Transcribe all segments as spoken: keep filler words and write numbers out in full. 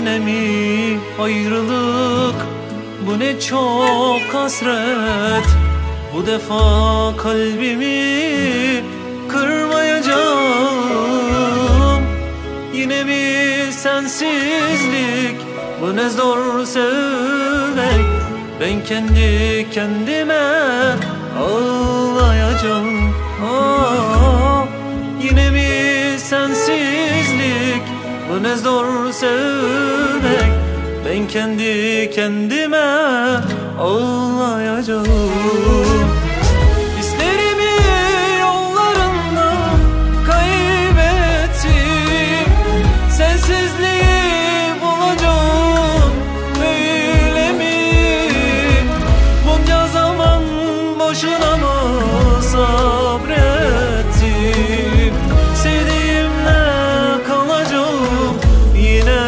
Yine mi ayrılık, bu ne çok hasret. Bu defa kalbimi kırmayacağım. Yine mi sensizlik, bu ne zor sevmek. Ben kendi kendime ağlayacağım. Aa, yine mi sensizlik, bu ne zor sevmek. Ben kendi kendime ağlayacağım. Hislerimi yollarında kaybettim. Sensizliği bulacağım, böyle mi? Bunca zaman boşuna mı sabrettim? Sevdiğimle kalacağım yine.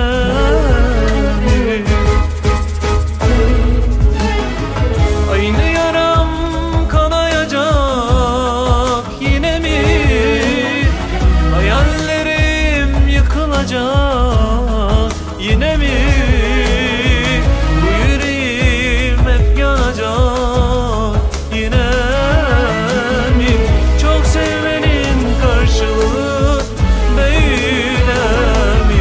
Aynı yaram kanayacak yine mi? Hayallerim yıkılacak yine mi? Bu yüreğim hep yanacak yine mi? Çok sevmenin karşılığı böyle mi?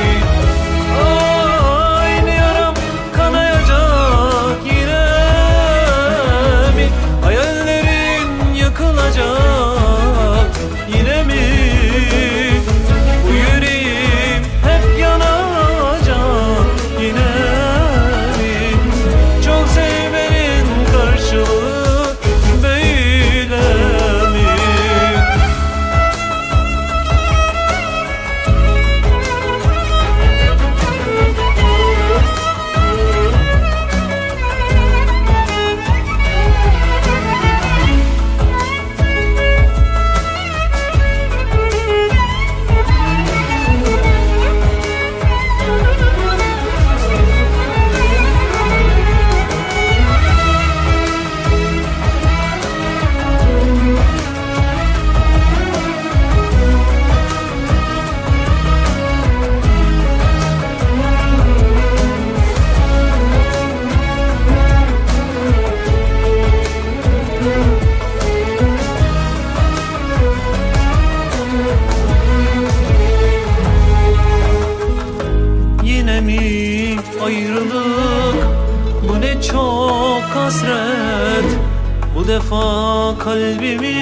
Aynı yaram kanayacak yine mi? Hayallerin yıkılacak yine mi? Bu yüreğim hep yanacak yine mi? Çok sevmenin karşılığı böyle mi? Yine mi ayrılık, bu ne çok hasret. Bu defa kalbimi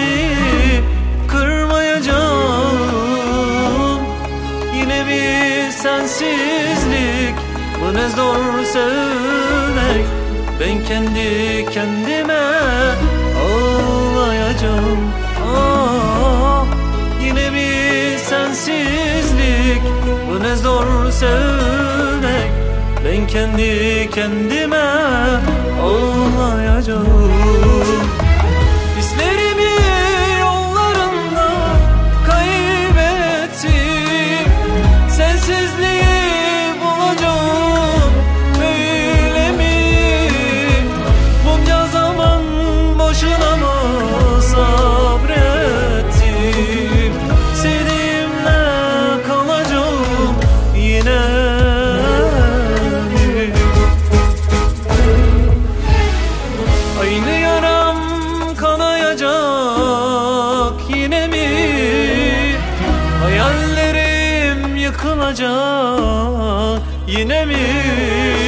kırmayacağım. Yine mi sensizlik, bu ne zor sevmek. Ben kendi kendime ağlayacağım. Aa, yine mi sensizlik, bu ne zor sevmek. Ben kendi kendime ağlayacağım. Hislerimi yollarında kaybettim. Sensizliği bulacağım, böyle mi? Bunca zaman boşuna mı sabrettim? Sevdiğimle kalacağım yine mi? Aynı yaram kanayacak yine mi? Hayallerim yıkılacak yine mi?